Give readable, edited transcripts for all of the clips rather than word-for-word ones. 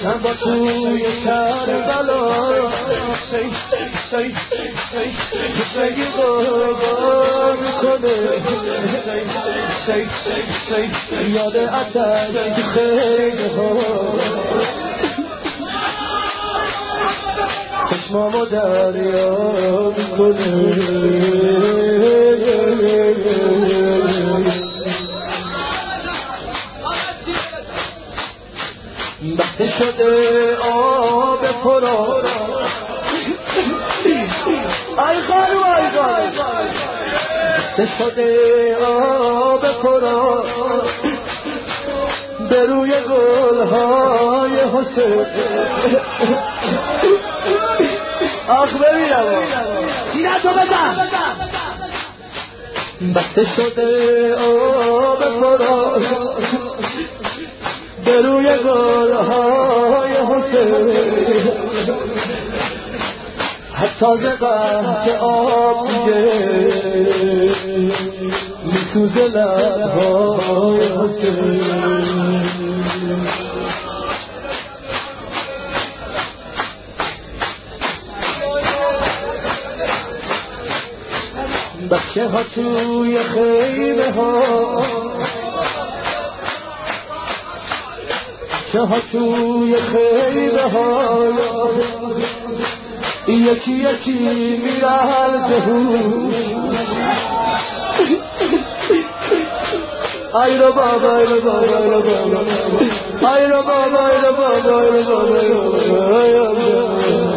من با توی کربلا زندگی قربان کنه یاد اتش خیلی ها چشمامو دریا میکنه بسته شده آب پرا ای خانو ای خانو بسته شده آب پرا به روی گلهای حسین آخ ببینم سینه تو بزن بسته شده آب پرا به روی گلهای حسین حتی زقه که آب دیگه میسوزه لبهای حسین بچه ها توی خیمه ها ها توی خیمه ها یکی یکی میرن به هوش ای رو بابا ای رو بابا ای رو بابا ای رو بابا ای رو بابا ای رو بابا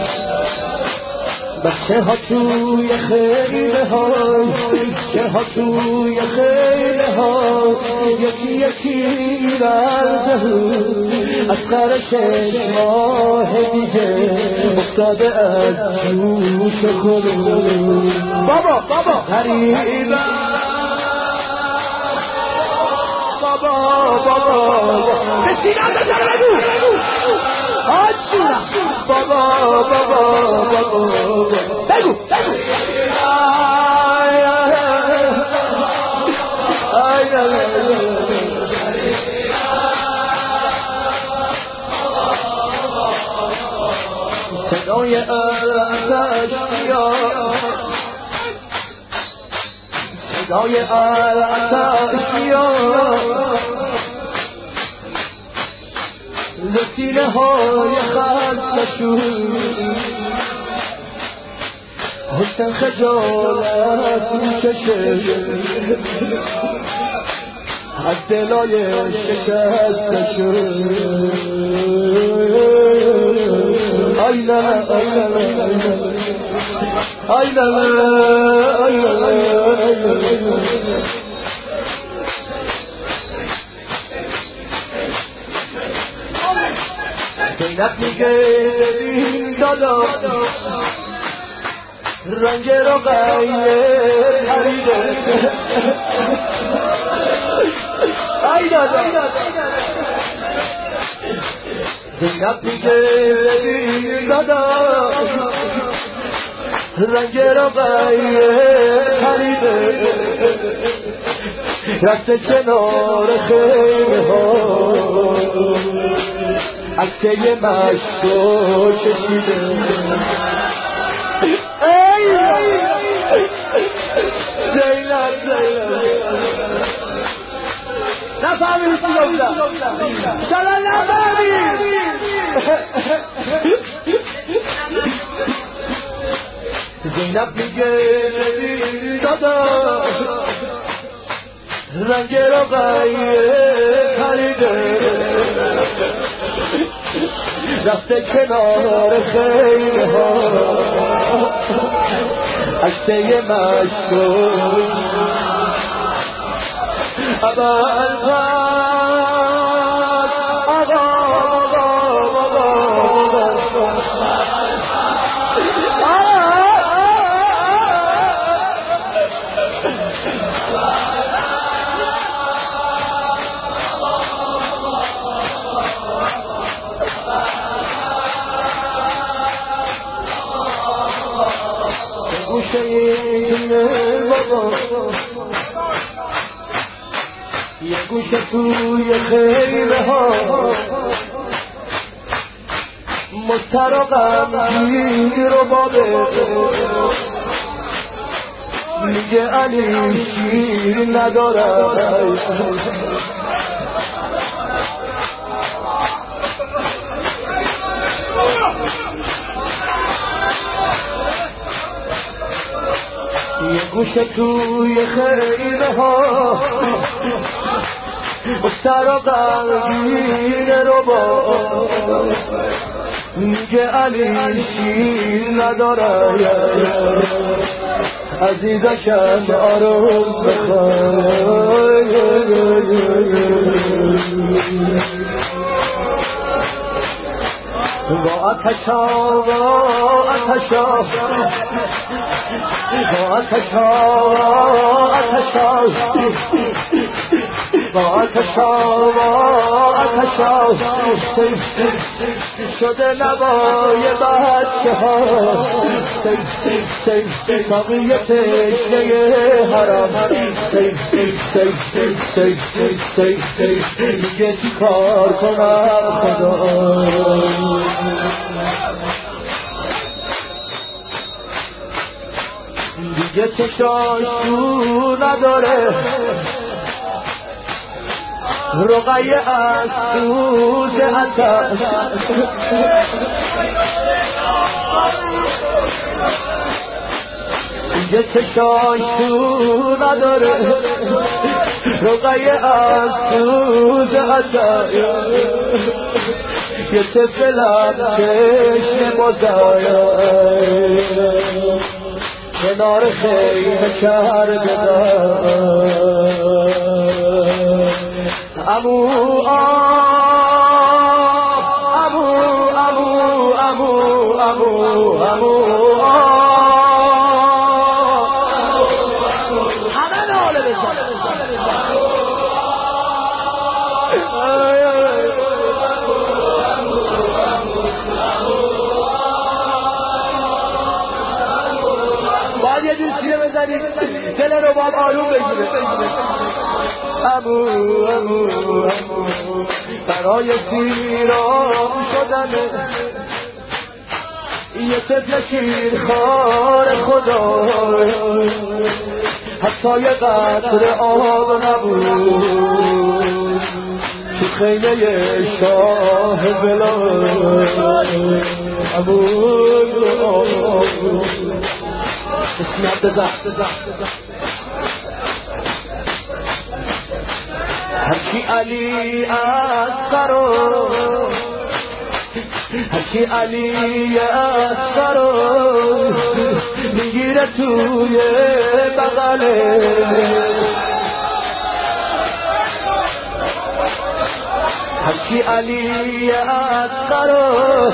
بچه ها توی خیمه ها بچه ها توی خیمه ها یکی یکی میرن از خرش ماه دیگه افتاده از جوش خودمون بابا قریبا بابا بسیار بزنه بگو آجونا بابا بگو صدای آتش میاد صدای آتش میاد لسینه های خستشون حسن خجالت میکشه از دلای شکستشون ای لالا ای لالا ای لالا ای لالا زینب میگه ببین دادا رنگ رو غیر پریده ای دادا زینب میگه ببین دادا رنگ رو غیر پریده رفته کنار خیمه ها عکسه مشکو کشیده ای زینب نفهمیدی چی گفتم شاید نفهمید زینب میگه دادا رنگ رو غیر پریده رفته کنار خیمه ها عکسه مشکو یه گوشه توی خیمه ها مستر و غمگیر و بابه میگه علی شیر نداره یه گوشه توی خیمه ها مستر و غمگیر رو با میگه علی شیر نداره عزیزشم آروم بخوای با آتشا شده نوای بچه ها ساقی تشنه حرام میگه چی کار کنم خدا دیگه چشاش تو نداره رقیه از سوز عطش دیگه چشاش تو نداره رقیه از سوز عطش یه طفلم چشم بازای کنار خیمه کرده امو همه ناله بزن باید یه دوستیه بزنید دل رو باید آروم بگیره امو برای سیرام شدن یه طفل شیرخوار خدا حتی یه قطره آب نبود تو خیمه شاه بلاد امو اسمت بزن هرچی علی اصغرو هرچی علی اصغرو میگیره توی بغله هرچی علی اصغرو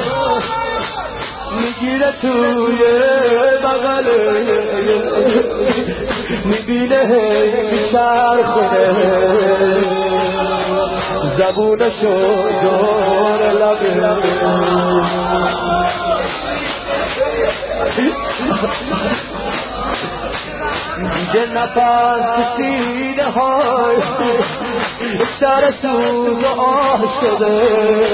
میگیره توی بغله میبینه بیشتر خونه زبونشو دور لبه دیگه نفس سینه های سر سوز آه شده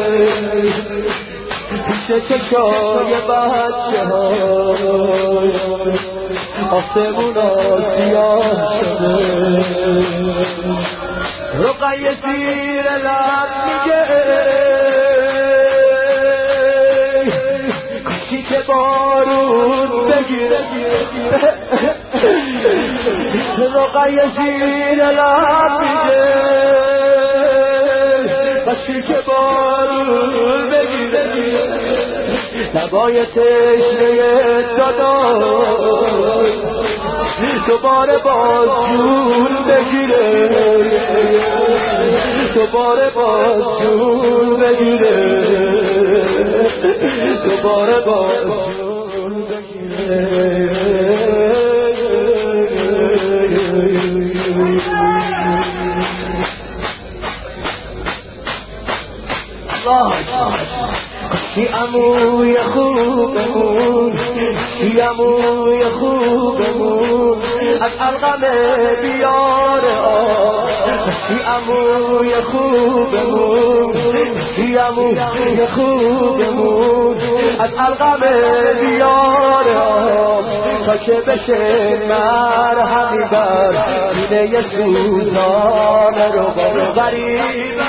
پیش چشای بچه های آسمون سیاه شده رقیه زیر لب میگه کاشی که بارون بگیره رقیه زیر لب میگه کاشی که بارون بگیره لبای تشنه داداش دوباره باز جون بگیره دوباره باز جون بگیره دوباره باز جون بگیره کشی عموی خوبمون کشی عموی خوبمون از علقم بیار کشی عموی خوبمون کشی عموی خوبمون از علقم بیار تا که بشه مرهمی بر سینه سوزان رو غریب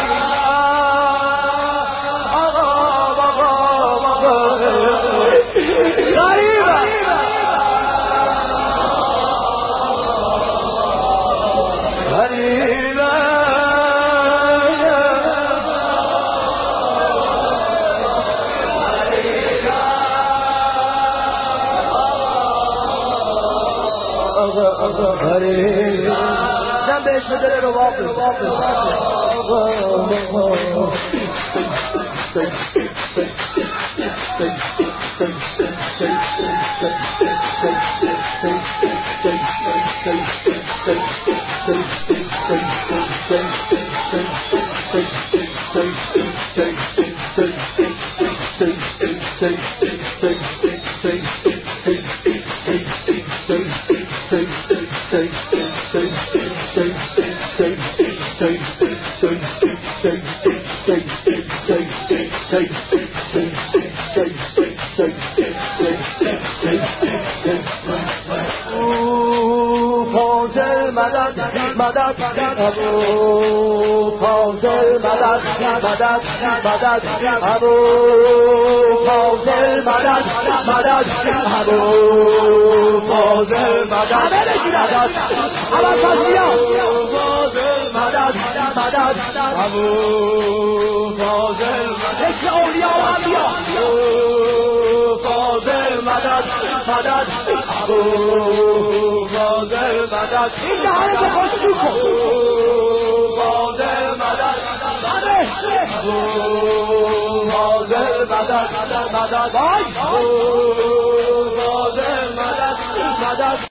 جنبش بدره رو واقف فاضل مدد مدد ابو فاضل مدد مدد مدد ابو فاضل مدد مدد ابو فاضل مدد مدد فاضل مدد مدد ابو فاضل مدد اولیاء و انبیاء فاضل مدد مدد ابو فاضل مدد این دهانه به خوشو کن فاضل مدد مدد ابو فاضل مدد مدد فاضل مدد مدد